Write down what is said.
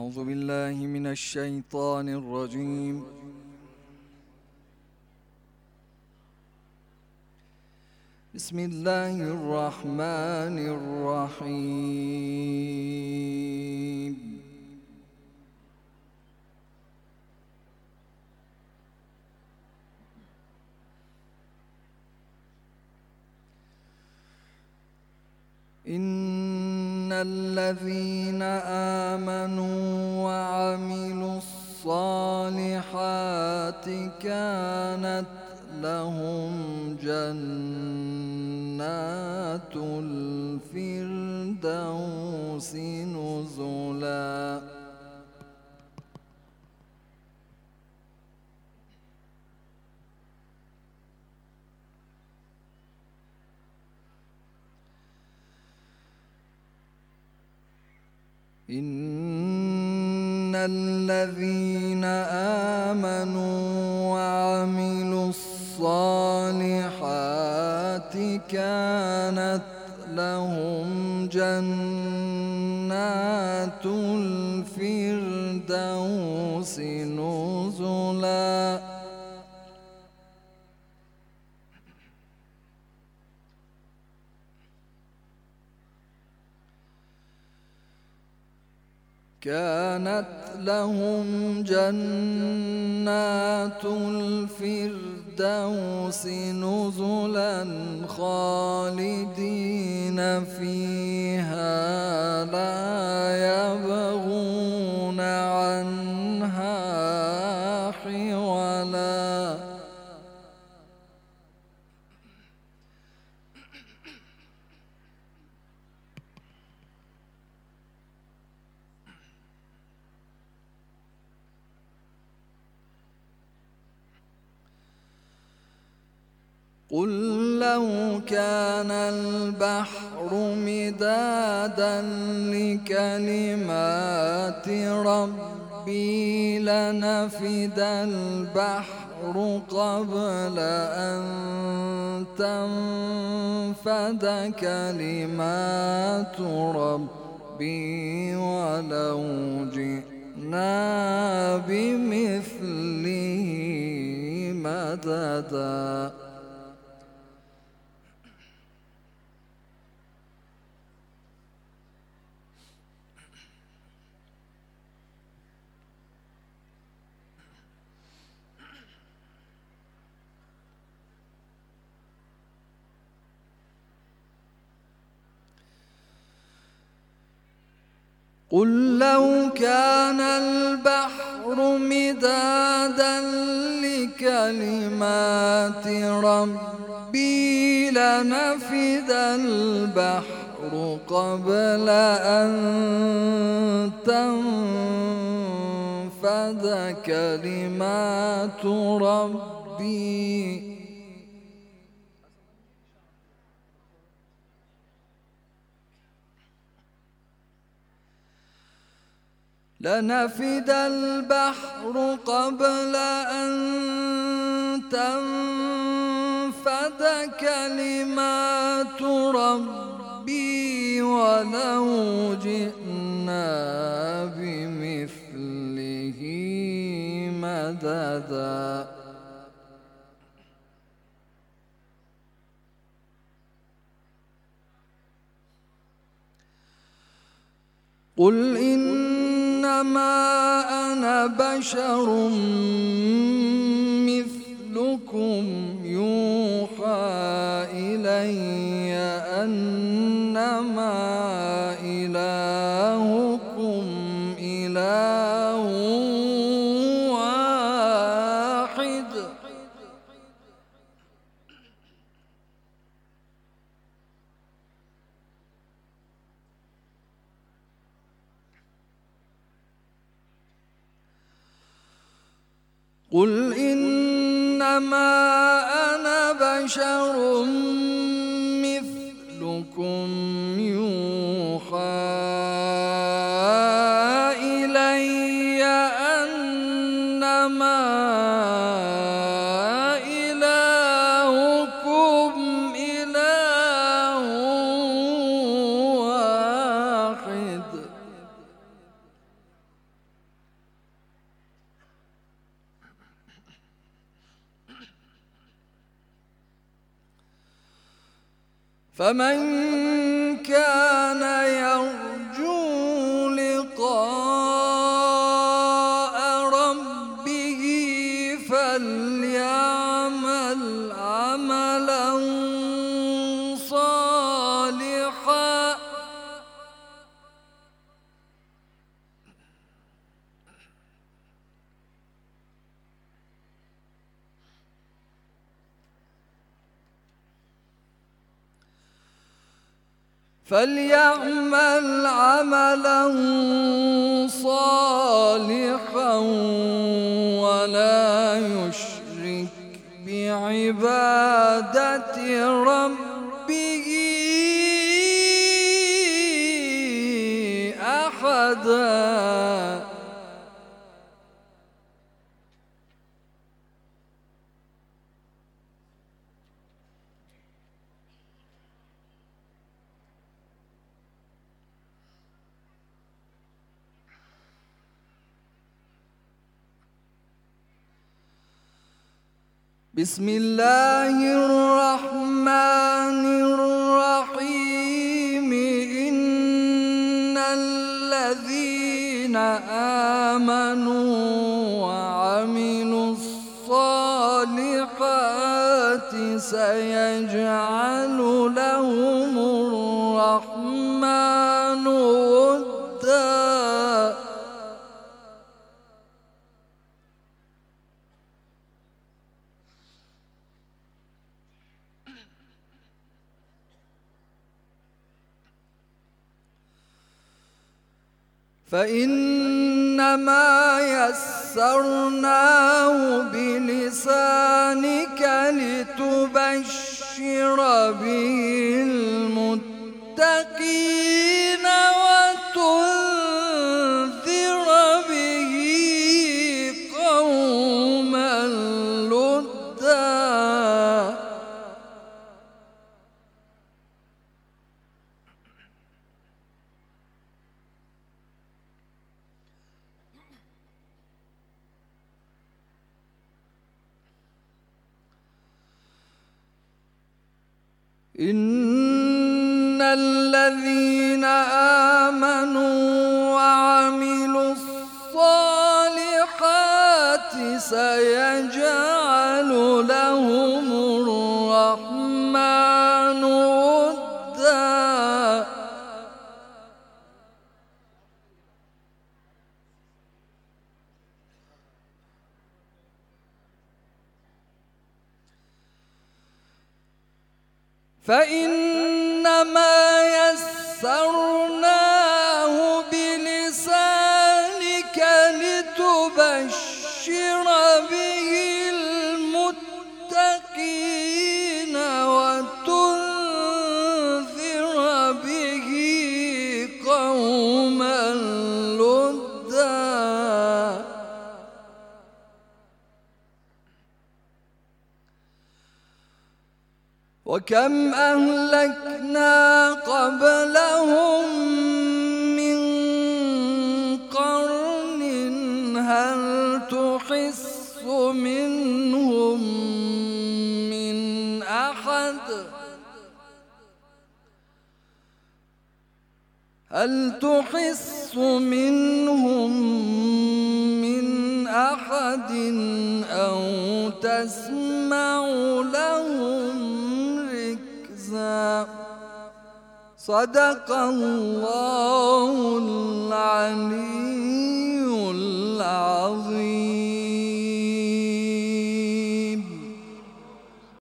أعوذ بالله من الشيطان الرجيم. بسم الله الرحمن الرحيم. إن الذين آمنوا وعملوا الصالحات كانت لهم جنات الفردوس نزلا. إن الذين آمنوا وعملوا الصالحات كانت لهم جنات الفردوس نزلا. كانت لهم جنات الفردوس نزلا خالدين فيها لا يبغون عنها حولا. قل لو كان البحر مدادا لكلمات ربي لنفد البحر قبل أن تنفد كلمات ربي ولو جئنا بمثله مددا. قل لو كان البحر مدادا لكلمات ربي لنفد البحر قبل أن تنفد كلمات ربي لنفد البحر قبل أن تنفد كلمات ربي ولو جئنا بمثله مددا. قل إنما أنا بشر مثلكم يوحى إلي أنما إلهكم إله واحد. قل إنما أنا بشر مثلكم يوحى إلي أنما إلهكم إله واحد. فمن كان يرجو لقاء ربه فليعمل عملا صالحا ولا يشرك بعبادة ربه أحدا. بسم الله الرحمن الرحيم. إن الذين آمنوا وعملوا الصالحات سيجعل لهم الرحمن ودا. فإنما يسرناه بلسانك لتبشر به المتقين وتنذر به قوما لدا. إن الذين آمنوا وعملوا الصالحات سيجعل لهم الرحمن ودا. فإنما يسرناه بلسانك لتبشر به المتقين وتنذر به قوما لدا. وكم أهلكنا قبلهم من قرن هل تحس منهم من أحد أو تسمع لهم ركزا. صدق الله العليم.